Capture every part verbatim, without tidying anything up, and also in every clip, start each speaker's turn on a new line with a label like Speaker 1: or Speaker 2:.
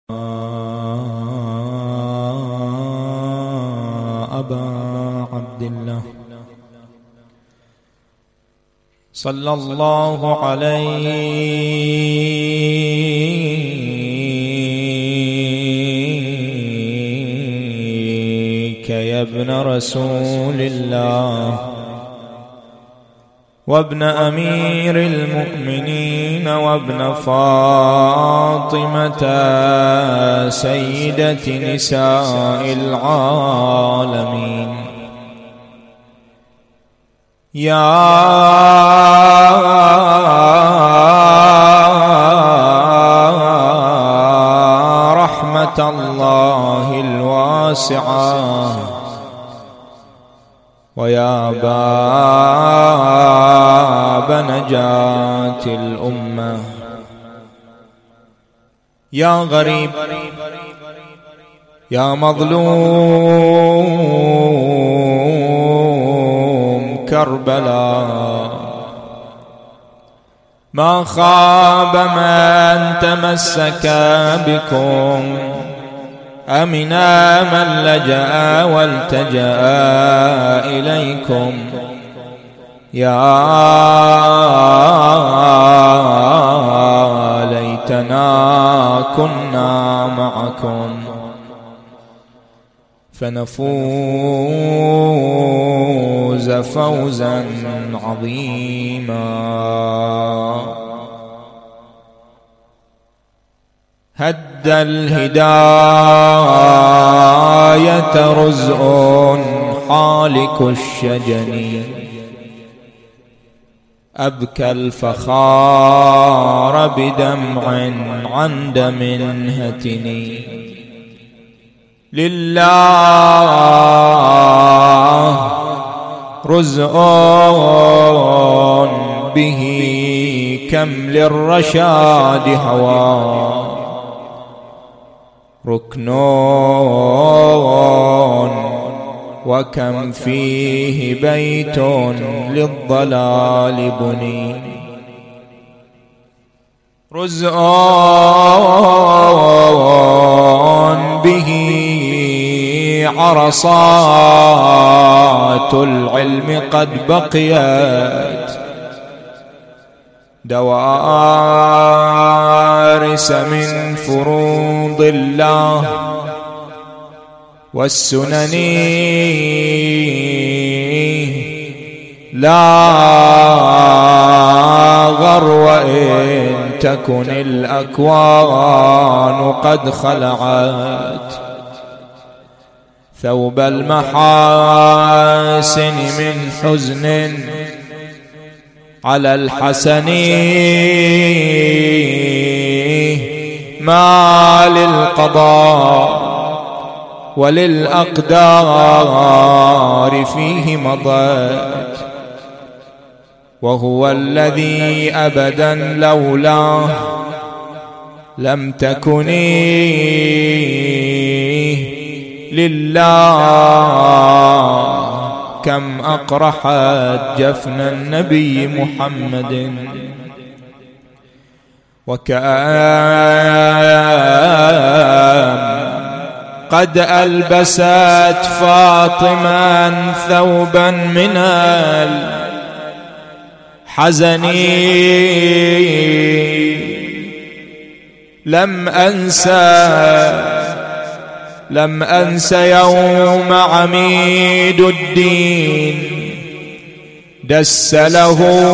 Speaker 1: أبا عبد الله صلى الله عليك يا ابن رسول الله وابن أمير المؤمنين وابن فاطمة سيدة نساء العالمين يا رحمة الله الواسعة ويا باب نجاة الأمة يا غريب يا مظلوم كربلاء ما خاب من تمسك بكم أمنا من لجأ والتجأ إليكم يا ليتنا كنا معكم فنفوز فوزا عظيما. هد الهداية رزء حالك الشجن أبكى الفخار بدمع عن دم هتني لله رزء به كم للرشاد هوى ركنون وكم فيه بيت للضلال بني رزء به عرصات العلم قد بقيت دوارس من فروض الله والسنن لا غر وإن تكن الأكوان قد خلعت ثوب المحاسن من حزن على الحسن ما للقضاء وللأقدار فيه مضت وهو الذي أبدا لولاه لم تكني لله كم أقرحت جفن النبي محمد وكأن قد ألبست فاطمة ثوبا من الحزن لم أنسى لم أنس يوم عميد الدين دس له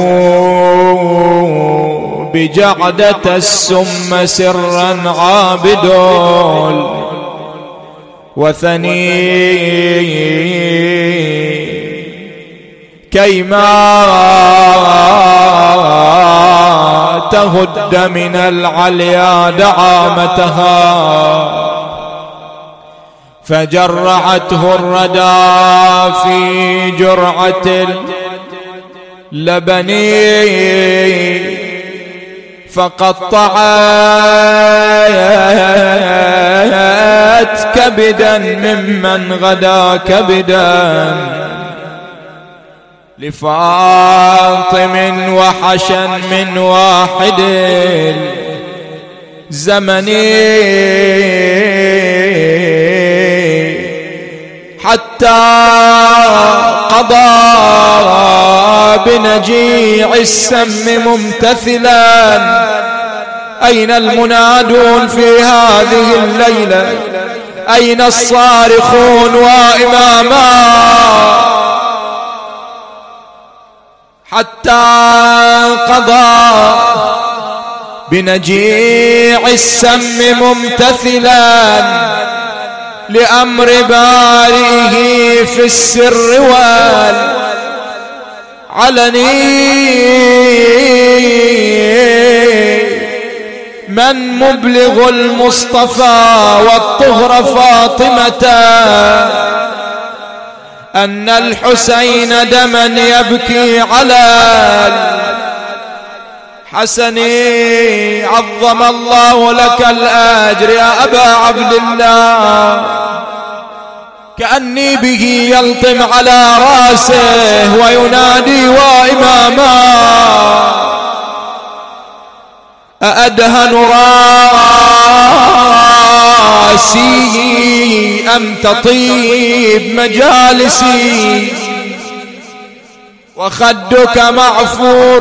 Speaker 1: بجعدة السم سرا عابد وثني كيما تهد من العليا دعامتها فجرعته الردى في جرعة اللبن فقطعت كبدا ممن غدا كبدا لفاطم وحشا من واحد زمني حتى قضى بنجيع السم ممتثلا. أين المنادون في هذه الليلة؟ أين الصارخون وإماما؟ حتى قضى بنجيع السم ممتثلا لأمر بارئه في السر والعلني. من مبلغ المصطفى والطهر فاطمة أن الحسين دما يبكي على الحسن. عظم الله لك الأجر يا أبا عبد الله. كأني به يلطم على راسه وينادي وإماما. أأدهن راسي أم تطيب مجالسي؟ وخدك معفور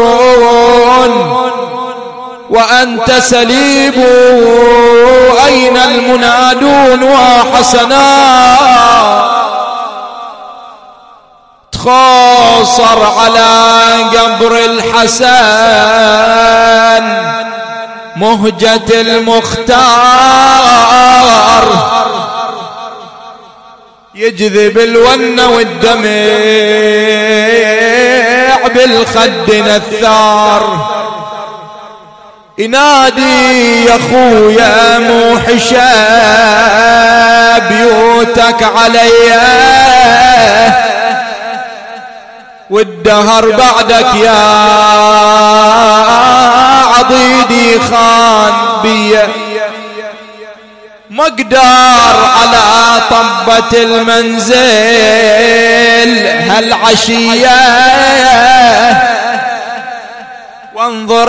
Speaker 1: وأنت سليب. أين المنادون وحسنا؟ تخاصر على قبر الحسن مهجة المختار. يجذب الون والدمع بالخد نثار. ينادي يا خويا موحشة بيوتك عليا والدهر بعدك يا عضيدي خان بيا. مقدار على طبة المنزل هالعشية وانظر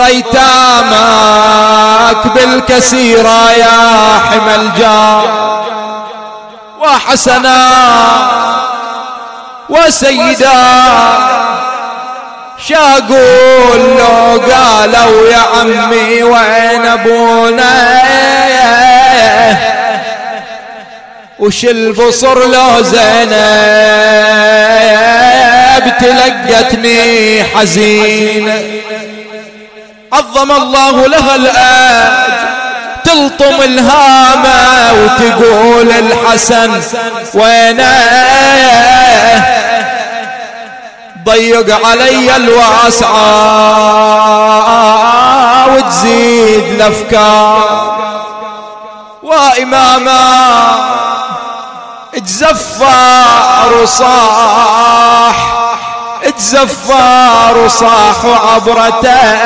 Speaker 1: ايتامك بالكسيرة يا حمى الجار. وحسنا وسيدا شاقول لو قالوا يا عمي وين ابونا وش البصر لو زينب تلقتني حزين. عظم الله لها الأجر تلطم الهامة وتقول الحسن وينه ضيق علي الواسعة وتزيد الأفكار. وإماما تزفر وصاح تزفر وصاح وعبرته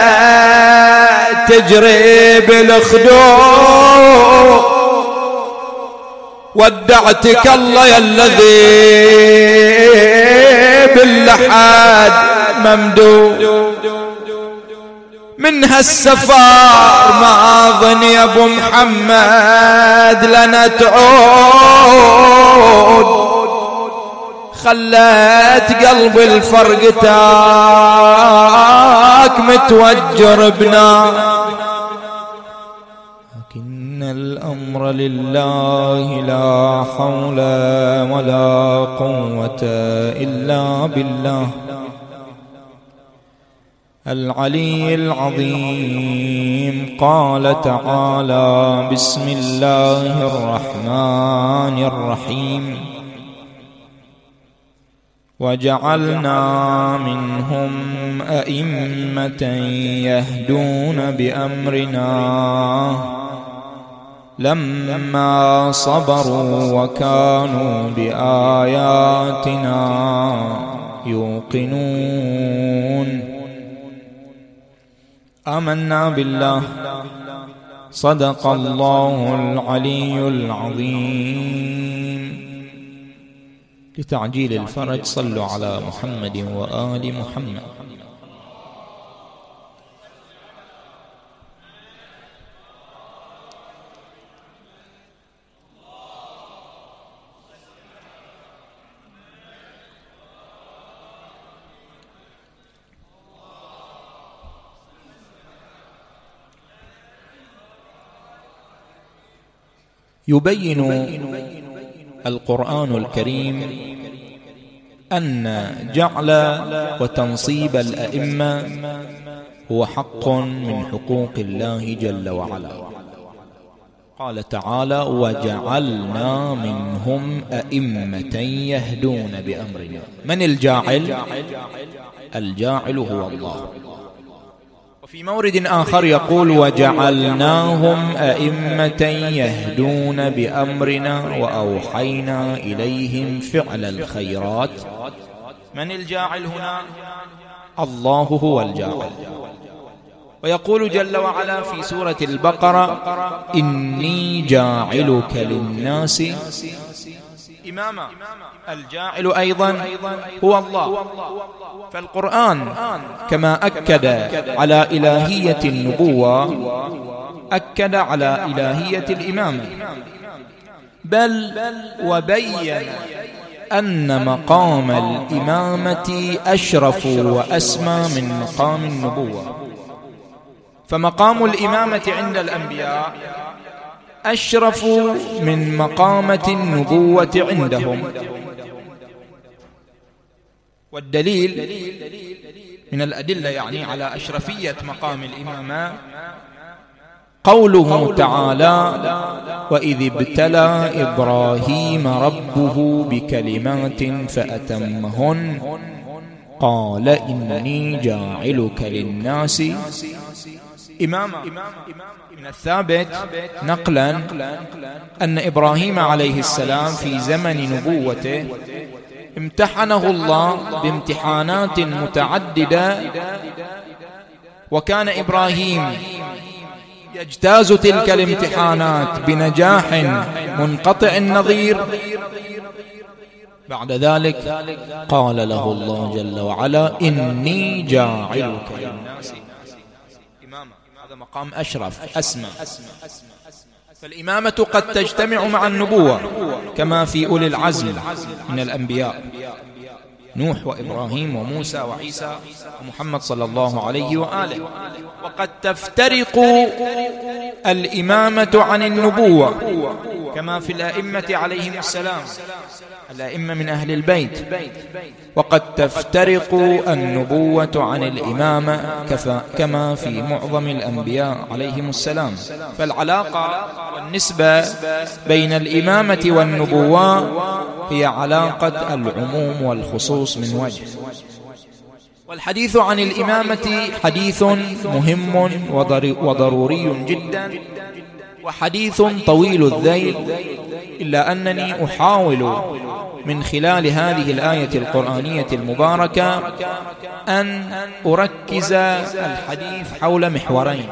Speaker 1: تجري بالخدود. ودعتك الله يا الذي باللحاد ممدود. من هالسفار ما ظن يا ابو محمد لنا تعود. خلت قلب الفرق تاك متوجر بنا. لكن الأمر لله لا حول ولا قوة إلا بالله العلي العظيم. قال تعالى بسم الله الرحمن الرحيم وجعلنا منهم أئمة يهدون بأمرنا لما صبروا وكانوا بآياتنا يوقنون. آمنا بالله. صدق الله العلي العظيم. لتعجيل الفرج صلوا على محمد وآل محمد. يبين القرآن الكريم أن جعل وتنصيب الأئمة هو حق من حقوق الله جل وعلا. قال تعالى: وجعلنا منهم أئمة يهدون بأمرنا. من الجاعل؟ الجاعل هو الله. وفي مورد آخر يقول: وجعلناهم أئمة يهدون بأمرنا وأوحينا إليهم فعل الخيرات. من الجاعل هنا؟ الله هو الجاعل. ويقول جل وعلا في سورة البقرة: إني جاعلك للناس إماما. الجاعل أيضا هو الله. فالقرآن كما أكد على إلهية النبوة أكد على إلهية الإمامة، بل وبين أن مقام الإمامة أشرف وأسمى من مقام النبوة. فمقام الإمامة عند الأنبياء أشرف من مقامة النبوة عندهم. والدليل من الأدلة يعني على أشرفية مقام الإمامة قوله تعالى: وإذ ابتلى إبراهيم ربه بكلمات فأتمهن قال إني جاعلك للناس إماما. من الثابت نقلا أن إبراهيم عليه السلام في زمن نبوته امتحنه الله بامتحانات متعددة، وكان إبراهيم يجتاز تلك الامتحانات بنجاح منقطع النظير. بعد ذلك قال له الله جل وعلا: إني جاعلك للناس إماما. هذا مقام أشرف أسمى. فالإمامة قد تجتمع مع النبوة كما في أولي العزم من الأنبياء: نوح وإبراهيم وموسى وعيسى ومحمد صلى الله عليه وآله. وقد تفترق الإمامة عن النبوة كما في الأئمة عليهم السلام، الأئمة من أهل البيت. وقد تفترق النبوة عن الإمامة كما في معظم الأنبياء عليهم السلام. فالعلاقة والنسبة بين الإمامة والنبوة هي علاقة العموم والخصوص من وجه. والحديث عن الإمامة حديث مهم وضروري جدا، وحديث طويل الذيل، إلا أنني أحاول من خلال هذه الآية القرآنية المباركة أن أركز الحديث حول محورين: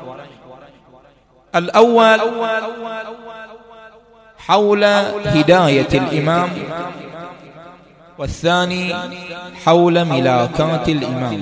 Speaker 1: الأول حول هداية الإمام، والثاني حول ملاكات الإمام.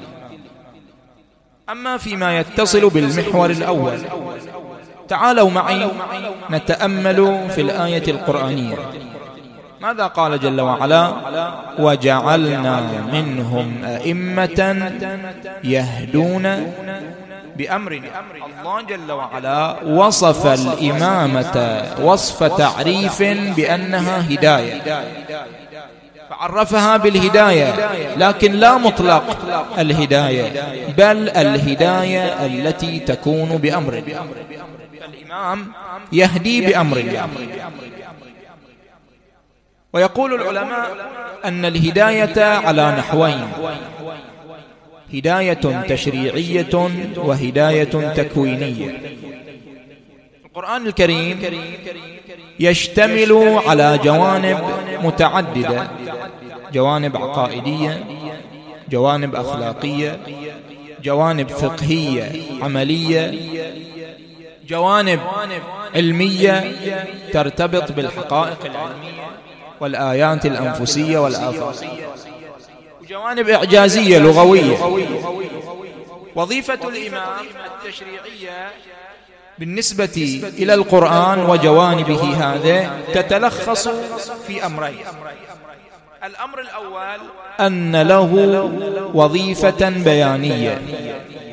Speaker 1: أما فيما يتصل بالمحور الأول، تعالوا معي نتأمل في الآية القرآنية. ماذا قال جل وعلا؟ وجعلنا منهم أئمة يهدون بأمرنا. الله جل وعلا وصف الإمامة وصف تعريف بأنها هداية، فعرفها بالهداية، لكن لا مطلق الهداية، بل الهداية التي تكون بأمر. الإمام يهدي بأمر الله. ويقول العلماء أن الهداية على نحوين: هداية تشريعية وهداية تكوينية. القرآن الكريم يشتمل على جوانب متعددة: جوانب عقائدية، جوانب أخلاقية، جوانب فقهية عملية، جوانب علمية ترتبط بالحقائق العلمية والآيات الأنفسية والآفاقية، وجوانب إعجازية لغوية. وظيفة الإمام التشريعية بالنسبة إلى القرآن وجوانبه هذا تتلخص في أمرين: الأمر الأول أن له وظيفة بيانية،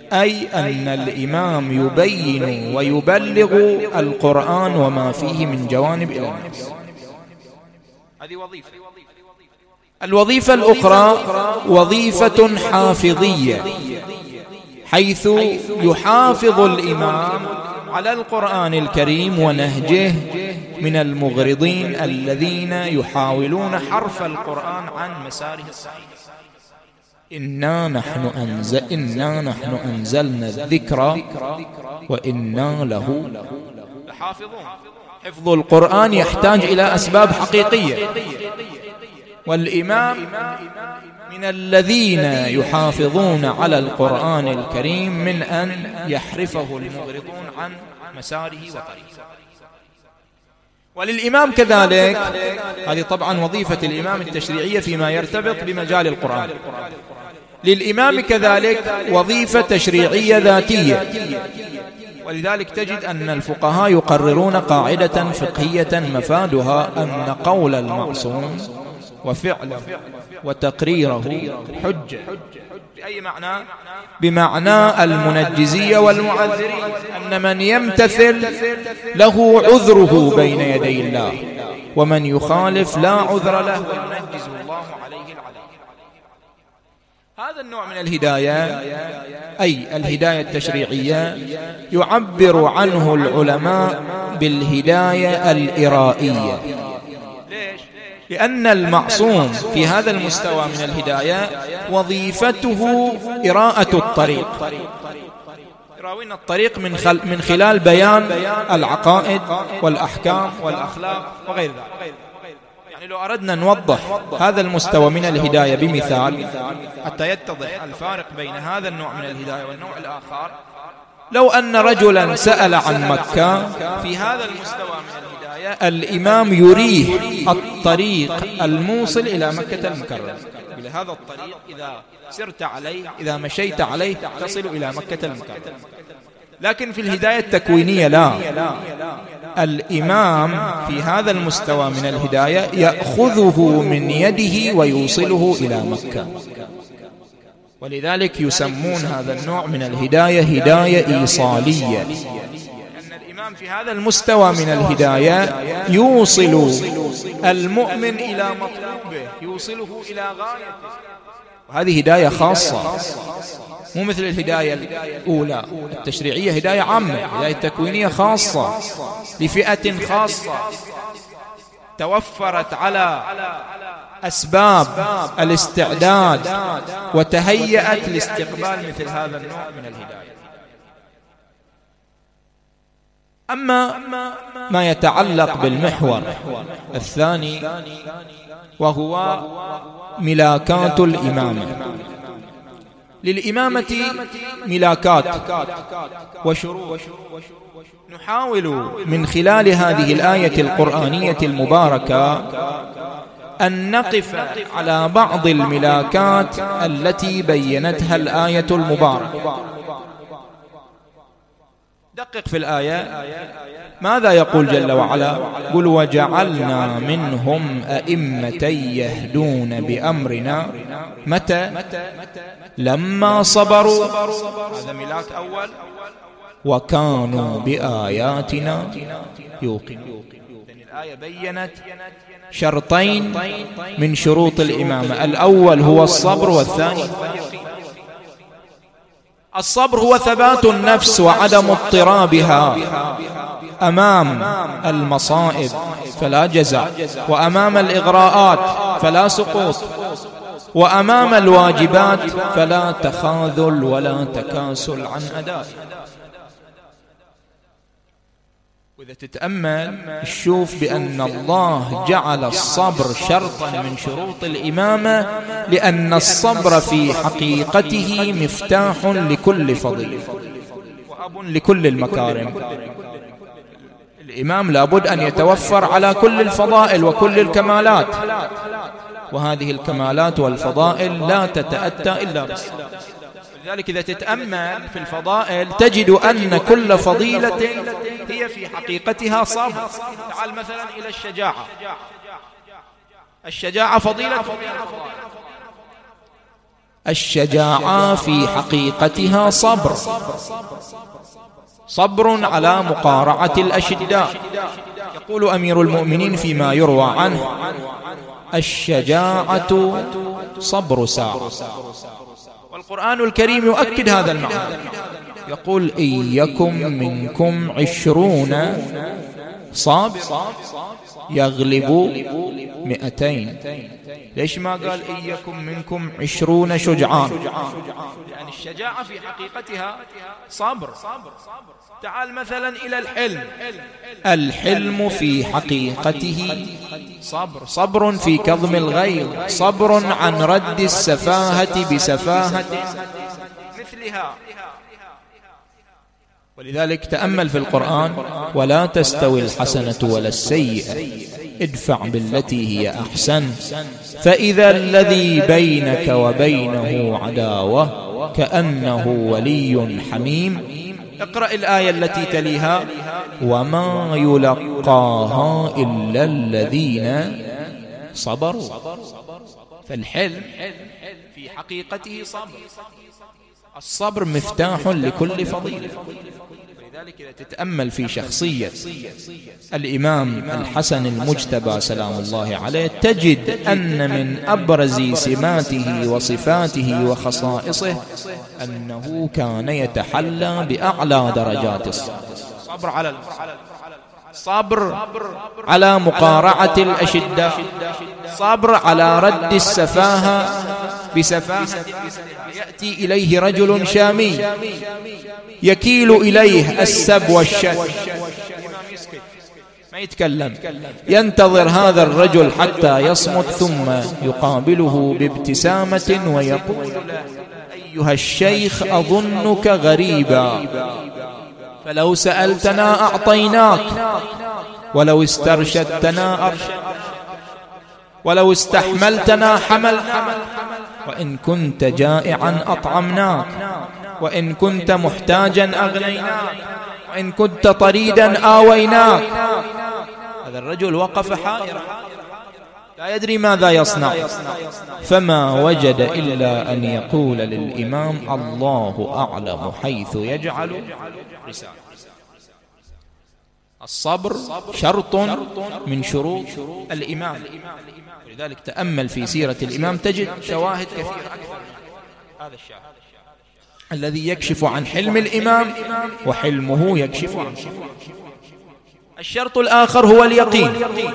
Speaker 1: أي أن الإمام يبين ويبلغ القرآن وما فيه من جوانب إلى الناس. هذه وظيفة. الوظيفة الأخرى وظيفة حافظية، حيث يحافظ الإمام على القرآن الكريم ونهجه من المغرضين الذين يحاولون حرف القرآن عن مساره الصحيح. إنا نحن أنزل إنا نحن أنزلنا الذكر وإنا له لحافظون. حفظ القرآن يحتاج إلى أسباب حقيقية، والإمام من الذين يحافظون على القرآن الكريم من أن يحرفه المغرضون عن مساره وطريقه. وللإمام كذلك، هذه طبعا وظيفة الإمام التشريعية فيما يرتبط بمجال القرآن، للإمام كذلك وظيفة تشريعية ذاتية. ولذلك تجد أن الفقهاء يقررون قاعدة فقهية مفادها أن قول المعصوم وفعله وتقريره حجة. بأي معنى؟ بمعنى المنجزية والمعذرين، أن من يمتثل له عذره بين يدي الله، ومن يخالف لا عذر له وينجز الله عليه العذاب. هذا النوع من الهداية، أي الهداية التشريعية، يعبر عنه العلماء بالهداية الإرائية. لأن المعصوم في هذا المستوى من الهداية وظيفته إراءة الطريق، يراوينا الطريق من, خل من خلال بيان العقائد والأحكام والأخلاق وغير ذلك. يعني لو أردنا نوضح هذا المستوى من الهداية بمثال حتى يتضح الفارق بين هذا النوع من الهداية والنوع الآخر، لو أن رجلا سأل عن مكة، في هذا المستوى من الهداية الإمام يريه الطريق الموصل إلى مكة المكرمة. بهذا الطريق إذا سرت عليه، إذا مشيت عليه، تصل إلى مكة المكرمة. لكن في الهداية التكوينية لا، الإمام في هذا المستوى من الهداية يأخذه من يده ويوصله إلى مكة. ولذلك يسمون هذا النوع من الهداية هداية إيصالية، أن الإمام في هذا المستوى من الهداية يوصل المؤمن إلى مطلوبه، يوصله إلى غايته. وهذه هداية خاصة، مو مثل الهداية الأولى التشريعية، هداية عامة، هداية تكوينية خاصة لفئة خاصة توفرت على أسباب الاستعداد وتهيأت لاستقبال مثل هذا النوع من الهداية. أما ما يتعلق بالمحور الثاني وهو ملاكات الإمامة، للإمامة ملاكات وشروط، نحاول من خلال هذه الآية القرآنية المباركة أن نقف على بعض الملاكات التي بينتها الآية المباركة. دقق في الآية، ماذا يقول جل وعلا؟ قل وجعلنا منهم أئمة يهدون بأمرنا متى؟ لما صبروا، هذا ملاك أول، وكانوا بآياتنا يوقنون. الآية بينت شرطين من شروط الإمامة، الأول هو الصبر، والثاني الصبر هو ثبات النفس وعدم اضطرابها أمام المصائب فلا جزع، وأمام الإغراءات فلا سقوط، وأمام الواجبات فلا تخاذل ولا تكاسل عن أداء. وإذا تتأمل تشوف بأن الله جعل الصبر شرطا من شروط الإمامة، لأن الصبر في حقيقته مفتاح لكل فضيلة وأب لكل المكارم. الإمام لابد أن يتوفر على كل الفضائل وكل الكمالات، وهذه الكمالات والفضائل لا تتأتى إلا بالصبر. لذلك إذا تتأمل في الفضائل تجد أن كل فضيلة هي في حقيقتها صبر. تعال مثلا إلى الشجاعة، الشجاعة فضيلة، الشجاعة في حقيقتها صبر، صبر على مقارعة الأشداء. يقول أمير المؤمنين فيما يروى عنه: الشجاعة صبر ساعة. والقرآن الكريم يؤكد هذا المعنى، يقول: إن يكن منكم عشرون صابر يغلب مئتين. ليش ما قال إن يكن منكم عشرون شجعان؟ لأن الشجاعة في حقيقتها صبر. تعال مثلا إلى الحلم، الحلم في حقيقته صبر، صبر في كظم الغيظ، صبر عن رد السفاهة بسفاهة مثلها. ولذلك تأمل في القرآن: ولا تستوي الحسنة ولا السيئة ادفع بالتي هي أحسن فإذا الذي بينك وبينه عداوة كأنه ولي حميم. اقرأ الآية التي تليها: وما يلقاها إلا الذين صبروا. فالحلم في حقيقته صبر، الصبر مفتاح لكل فضيلة. ولذلك إذا تتأمل في شخصية الإمام الحسن المجتبى سلام الله عليه تجد أن من أبرز سماته وصفاته وخصائصه أنه كان يتحلى بأعلى درجات الصبر. صبر على صبر على مقارعة الأشداء، صبر على رد السفاهة بسفاهة. يأتي إليه رجل شامي يكيل إليه السب والشد، ما يتكلم، ينتظر هذا الرجل حتى يصمت ثم يقابله بابتسامة ويقول له: أيها الشيخ أظنك غريبا، فلو سألتنا أعطيناك، ولو استرشدتنا أرشدنا، ولو استحملتنا حمل، وإن كنت جائعا أطعمناك، وإن كنت محتاجا أغنيناك، وإن كنت طريدا آويناك. هذا الرجل وقف حائرا لا يدري ماذا يصنع، فما وجد إلا أن يقول للإمام: الله أعلم حيث يجعل رسالة. الصبر شرط من شروط الإمام. لذلك تأمل في سيرة الإمام تجد شواهد كثيرة أكثر. هذا الشاهد الذي يكشف عن حلم الإمام، وحلمه يكشف عن حلمه. الشرط الآخر هو اليقين.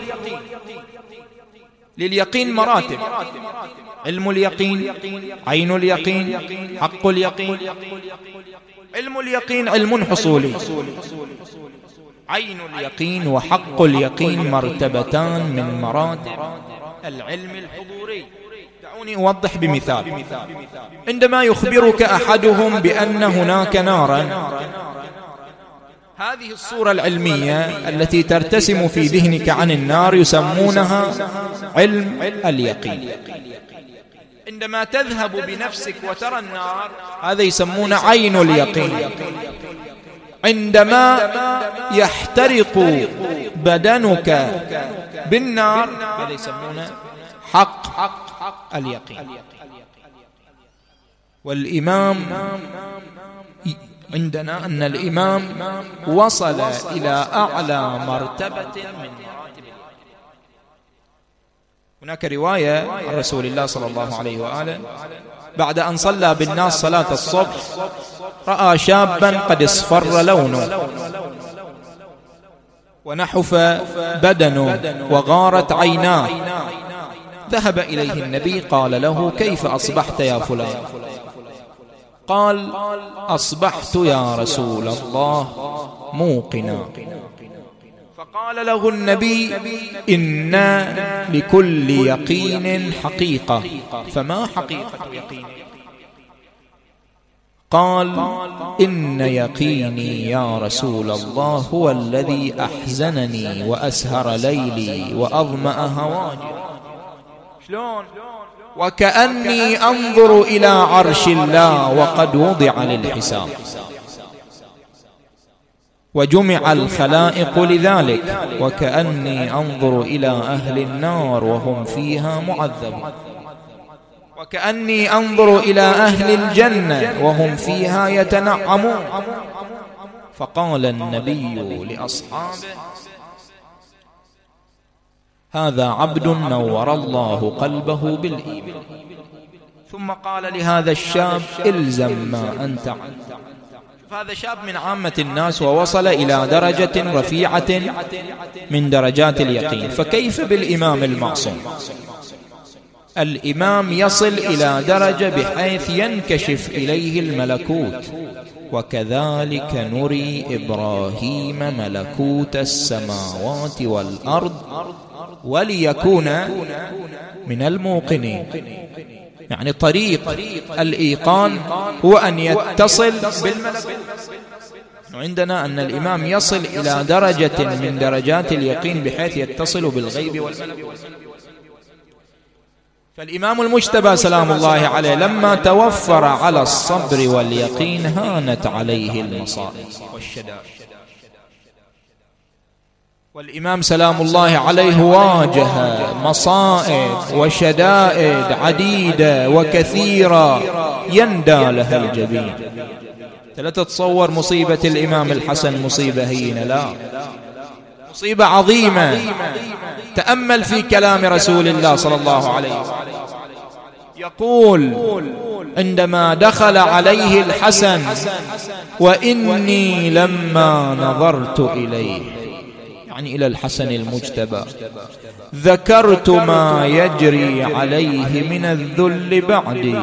Speaker 1: لليقين مراتب: علم اليقين، عين اليقين، حق اليقين. علم اليقين علم حصولي، عين اليقين وحق اليقين مرتبتان من مراتب العلم الحضوري. دعوني أوضح بمثال. عندما يخبرك أحدهم بأن هناك نارا، هذه الصورة العلمية التي ترتسم في ذهنك عن النار يسمونها علم اليقين. عندما تذهب بنفسك وترى النار هذا يسمونه عين اليقين. عندما يحترق بدنك بالنار هذا يسمونه حق اليقين. والإمام عندنا أن الإمام وصل إلى أعلى مرتبة من مراتب. هناك رواية عن رسول الله صلى الله عليه وآله بعد أن صلى بالناس صلاة الصبح رأى شابا قد اصفر لونه ونحف بدنه وغارت عيناه، ذهب إليه النبي قال له: كيف أصبحت يا فلان؟ قال: أصبحت يا رسول الله موقنا. فقال له النبي: إن لكل يقين حقيقة، فما حقيقة يقين؟ قال: إن يقيني يا رسول الله هو الذي أحزنني وأسهر ليلي وأظمأ هواجري. شلون؟ وكأني أنظر إلى عرش الله وقد وضع للحساب وجمع الخلائق لذلك، وكأني أنظر إلى أهل النار وهم فيها معذبون. وكأني أنظر إلى أهل الجنة وهم فيها يتنعمون. فقال النبي لأصحابه: هذا عبد نور الله قلبه بالإيمان. ثم قال لهذا الشاب: إلزم ما أنت عنه. هذا شاب من عامة الناس ووصل إلى درجة رفيعة من درجات اليقين، فكيف بالإمام المعصوم؟ الإمام يصل إلى درجة بحيث ينكشف إليه الملكوت. وكذلك نري إبراهيم ملكوت السماوات والأرض وليكون من الموقنين. يعني طريق الإيقان هو أن يتصل بالملكوت. عندنا أن الإمام يصل إلى درجة من درجات اليقين بحيث يتصل بالغيب والملكوت. فالإمام المجتبى سلام الله عليه لما توفر على الصبر واليقين هانت عليه المصائب والشدائد. والإمام سلام الله عليه واجه مصائب وشدائد عديدة وكثيرة يندى لها الجبين. لا تتصور مصيبة الإمام الحسن مصيبة هينة، لا، مصيبة عظيمة. تأمل في كلام رسول الله صلى الله عليه وسلم، يقول عندما دخل عليه الحسن: وإني لما نظرت إليه، يعني إلى الحسن المجتبى، ذكرت ما يجري عليه من الذل بعدي.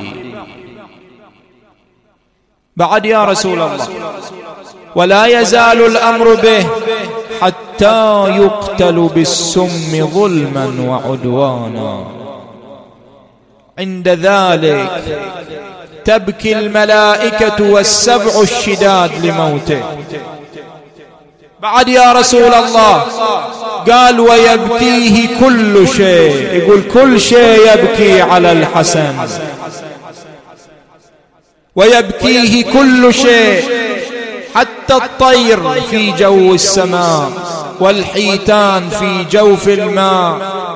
Speaker 1: بعد يا رسول الله، ولا يزال الأمر به حتى يقتل بالسم ظلما وعدوانا. عند ذلك تبكي الملائكة والسبع الشداد لموته. بعد يا رسول الله، قال: ويبكيه كل شيء. يقول كل شيء يبكي على الحسن، ويبكيه كل شيء، حتى الطير في جو السماء والحيتان في جوف الماء.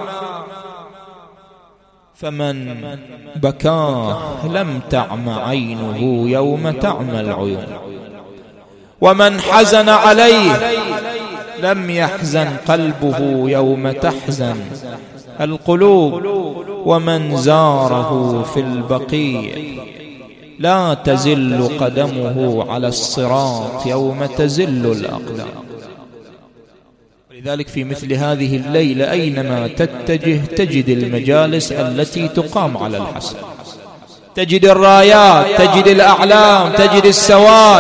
Speaker 1: فمن بكاه لم تعم عينه يوم تعمى العيون، ومن حزن عليه لم يحزن قلبه يوم تحزن القلوب، ومن زاره في البقيع لا تزل قدمه على الصراط يوم تزل الأقدام. لذلك في مثل هذه الليلة أينما تتجه تجد المجالس التي تقام على الحسن، تجد الرايات، تجد الأعلام، تجد السواد.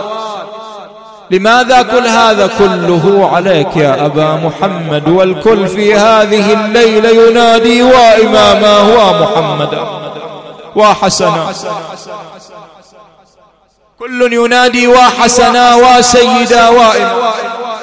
Speaker 1: لماذا كل هذا كله عليك يا أبا محمد؟ والكل في هذه الليلة ينادي: وإماما ومحمدا وحسنا. كل ينادي: وحسنا وسيدا وإماما.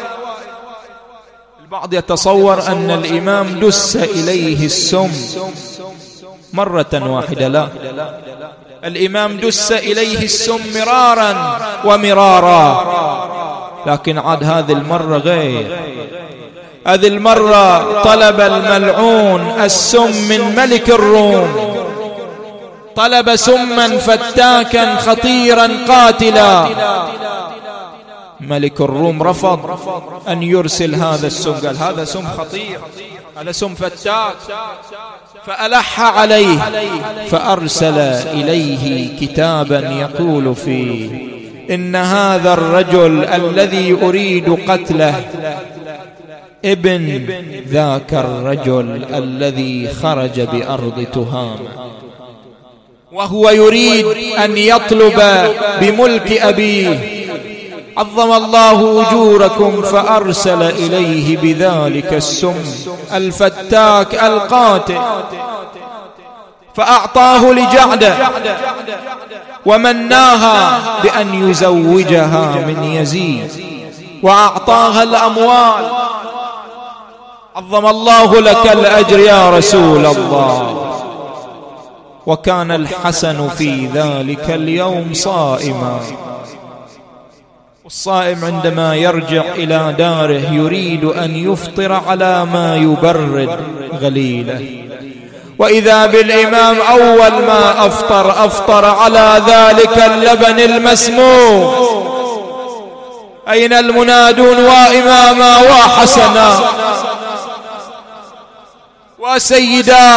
Speaker 1: البعض يتصور أن الإمام دس إليه السم مرة واحدة، لا، الإمام دس إليه السم مرارا ومرارا، لكن عاد هذه المرة غير. هذه المرة طلب الملعون السم من ملك الروم، طلب سما فتاكا خطيرا قاتلا. ملك الروم رفض أن يرسل هذا السم، قال: هذا سم خطير، هذا سم فتاك. فألح عليه، فأرسل إليه كتابا يقول فيه: إن هذا الرجل الذي أريد قتله ابن ذاك الرجل الذي خرج بأرض تهامة، وهو يريد أن يطلب بملك أبيه. عظم الله أجوركم. فأرسل إليه بذلك السم الفتاك القاتل، فأعطاه لجعده ومناها بأن يزوجها من يزيد، وأعطاها الأموال. عظم الله لك الأجر يا رسول الله. وكان الحسن في ذلك اليوم صائما. الصائم عندما يرجع إلى داره يريد أن يفطر على ما يبرد غليله، وإذا بالإمام أول ما أفطر أفطر على ذلك اللبن المسموم. أين المنادون وإماما وحسنا وسيدا؟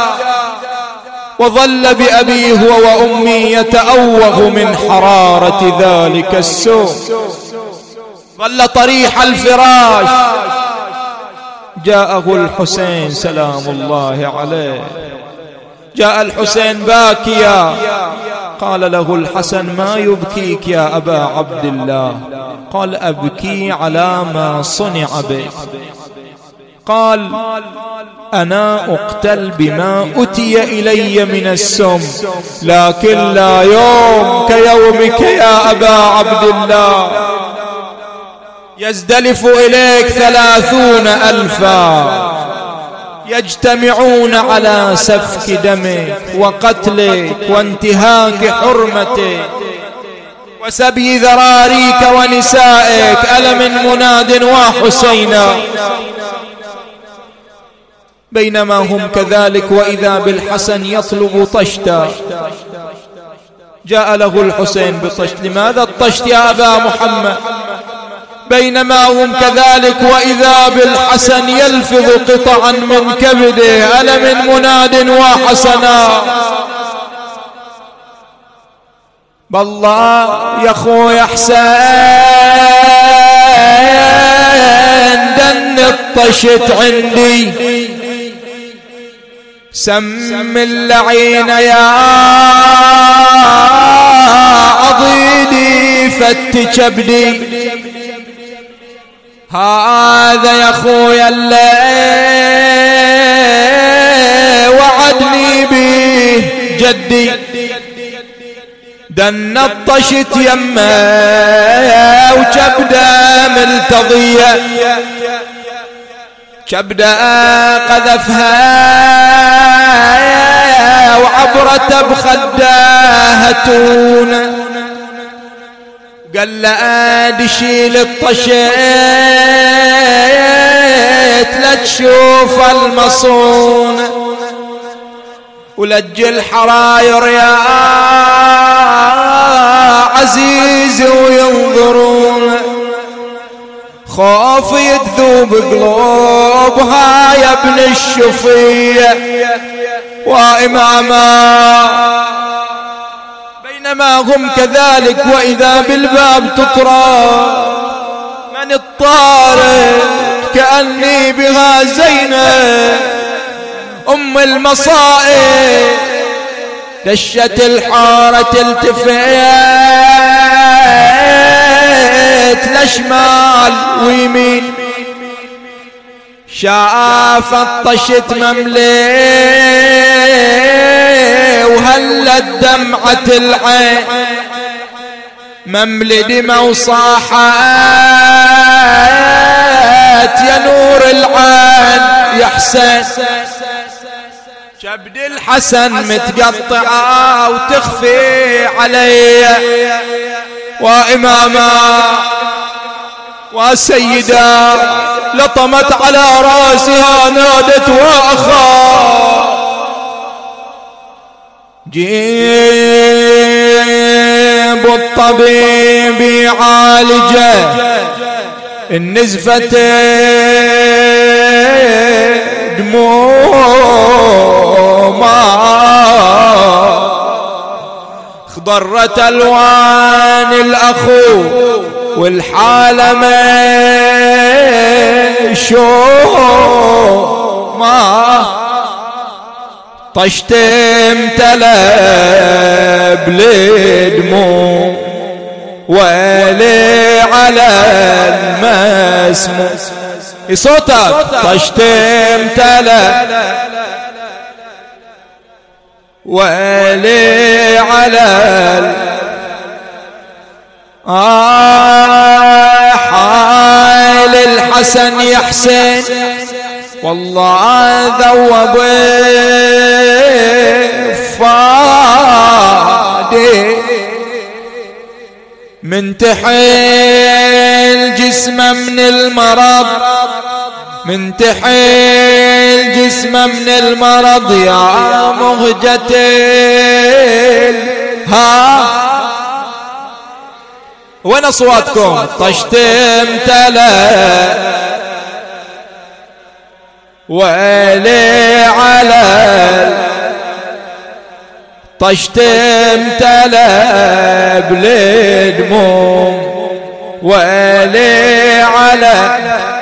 Speaker 1: وظل بأبيه وأمي يتأوه من حرارة ذلك السوء، ظل طريح الفراش. جاءه الحسين سلام الله عليه، جاء الحسين باكيا، قال له الحسن: ما يبكيك يا أبا عبد الله؟ قال: أبكي على ما صنع بك. قال: أنا أقتل بما أتي إلي من السم، لكن لا يوم كيومك يا أبا عبد الله. يزدلف إليك ثلاثون ألفا يجتمعون على سفك دمك وقتلك وانتهاك حرمتك وسبي ذراريك ونسائك. ألا من مناد وحسينا؟ بينما هم كذلك وإذا بالحسن يطلب طشتا. جاء له الحسين بطشت. لماذا الطشت يا أبا محمد؟ بينما هم كذلك وإذا بالحسن يلفظ قطعا من كبده. ألا من مناد وحسنا؟ بالله يا أخوي حسين، دن الطشت عندي، سم اللعين يا عضيدي فت كبدي. هذا يا أخويا اللي وعدني به جدي، دن الطشت يمه وكبده ملتضيه، كبده قذفها وعبرته بخدها تونه. قال له دشيل الطشيت لا تشوف المصون، ولج الحراير يا عزيز وينظرون، خوف يذوب قلوبها يا ابن الشفية وإماما. بينما هم كذلك وإذا بالباب تطرى. من الطارق؟ كأني بها زينب أم المصائب، دشت الحارة تلتفت لشمال ويمين، شاف الطشت مملي وهلت دمعة العين، مملي دمى وصاحت يا نور العين يا حسين. كبد الحسن متقطعة وتخفي علي وإماما وسيدا، لطمت على راسها نادت وأخا. جيب الطبيب يعالجه النزفة دموما، خضرت ألوان الأخو والحالة مشوما، طشت امتلى بالدموع ويلي على المسموع. صوتك طشت امتلى ويلي على آه حال الحسن يا حسين، والله ذوب فادي من تحيل جسمه من المرض، من تحيل جسمه من المرض يا مهجة ها وين أصواتكم؟ طشت امتلأ ويلي على طشت امتلأ بالدموم ويلي على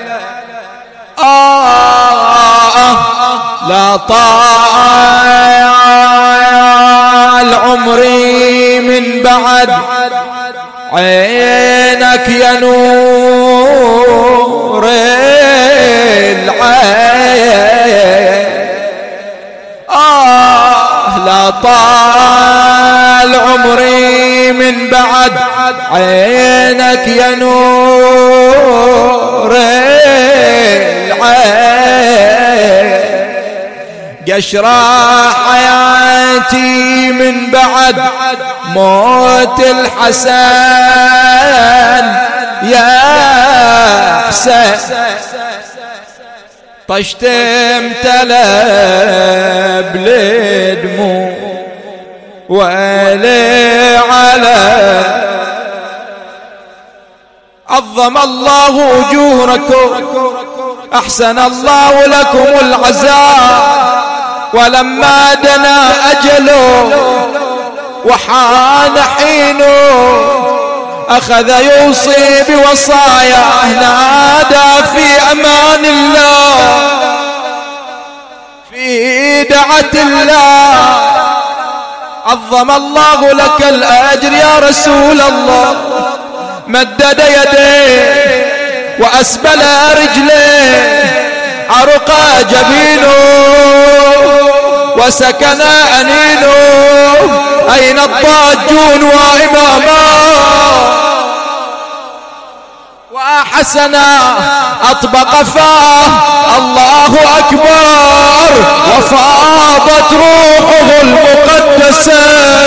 Speaker 1: آه آه لا طال عمري من بعد عينك يا نور العين آه لا طال عمري من بعد عينك يا نور العين قشرة حياتي من بعد موت الحسن يا حسين طشت امتلأ بالدموع ويلي على عظم الله أجوركم أحسن الله لكم العزاء ولما دنا أجله وحان حينه أخذ يوصي بوصاياه نادى في أمان الله في دعة الله عظم الله لك الأجر يا رسول الله مدد يديه وأسبل رجليه عرق جبينه وسكن أنينه أين الضاجون وإماما وحسنا أطبق فاه الله أكبر وفاضت روحه المقدسة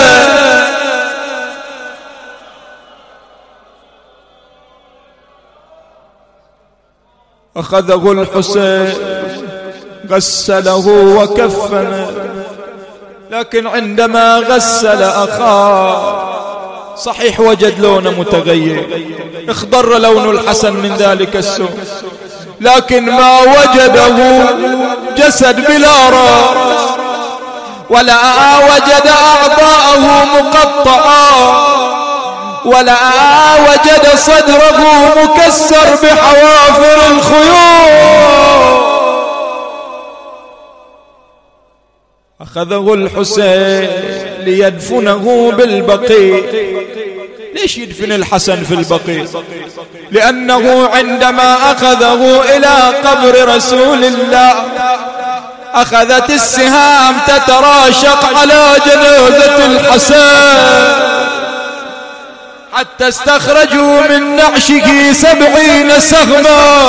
Speaker 1: أخذه الحسين غسله وكفنه لكن عندما غسل أخاه صحيح وجد لونه متغير اخضر لون الحسن من ذلك السوء لكن ما وجده جسد بلا راس ولا وجد أعضاءه مقطعة ولا وجد صدره مكسر بحوافر الخيول أخذه الحسين ليدفنه بالبقيع ليش يدفن الحسن في البقيع؟ لأنه عندما أخذه إلى قبر رسول الله أخذت السهام تتراشق على جنازة الحسن حتى استخرجوا من نعشه سبعين سهما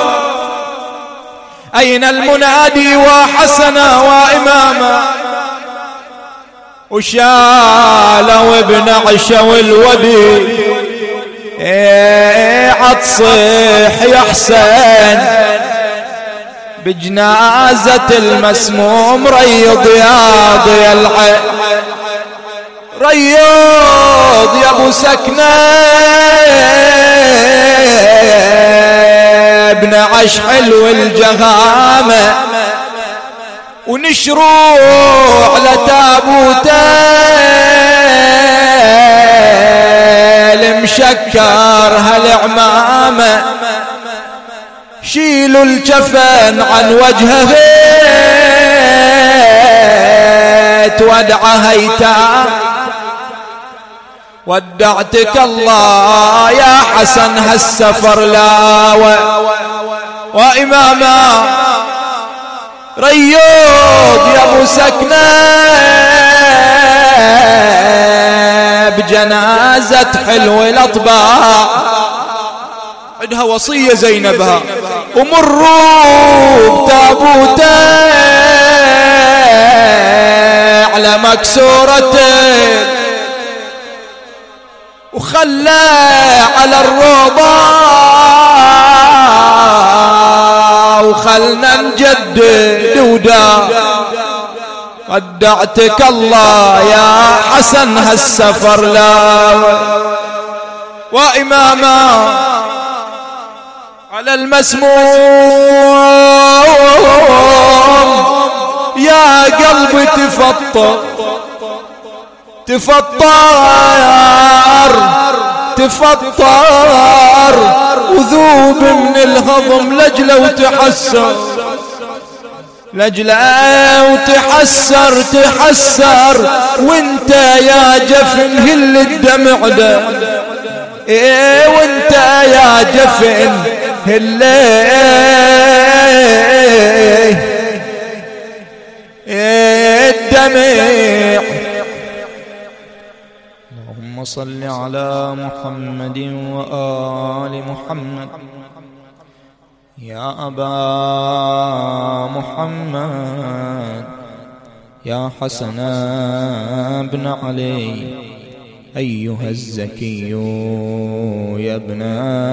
Speaker 1: أين المنادي وحسنا وإماما وشالوا بنعش والودي ايه عتصيح يا حسين بجنازة المسموم ريض يا ضي العين ريض يا ابو سكنة ابن عش حلو الجهامة ونشروع على تابوته المشكر هالعمامة شيلوا الجفن عن وجهه تودع هيتام ودعتك الله يا حسن هالسفر لا و... وإماما ريوض يا ابو سكنة بجنازة حلو الأطباع عندها وصية زينبها ومروا بتابوته على مكسورته وخلى على الروضة وخلنا نجدد ودا ودعتك الله يا حسن هالسفر لا وإماما على المسموم يا قلبي تفطر تفطر تفطر وذوب من الهضم لجله وتحسر لجله وتحسر تحسر وانت يا جفن هل الدمع ده ايه وانت يا جفن هل الدمع. اللهم صل على محمد وآل محمد يا أبا محمد يا حسن بن علي أيها الزكي يا ابن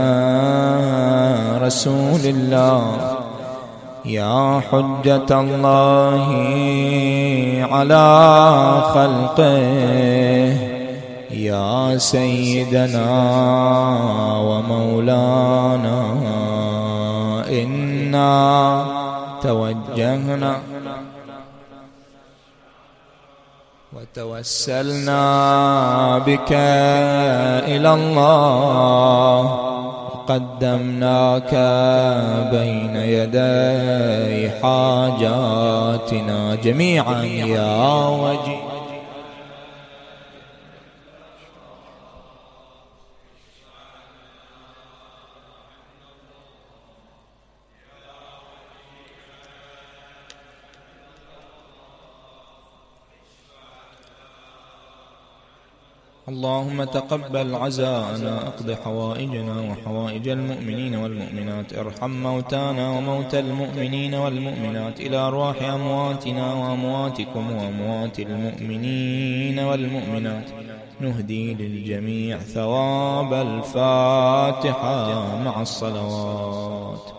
Speaker 1: رسول الله يا حجة الله على خلقه يا سيدنا ومولانا إنا توجهنا وتوسلنا بك إلى الله وقدمناك بين يدي حاجاتنا جميعا يا وجي. اللهم تقبل عزاءنا اقض حوائجنا وحوائج المؤمنين والمؤمنات ارحم موتانا وموتى المؤمنين والمؤمنات إلى أرواح أمواتنا وأمواتكم وأموات المؤمنين والمؤمنات نهدي للجميع ثواب الفاتحة مع الصلوات.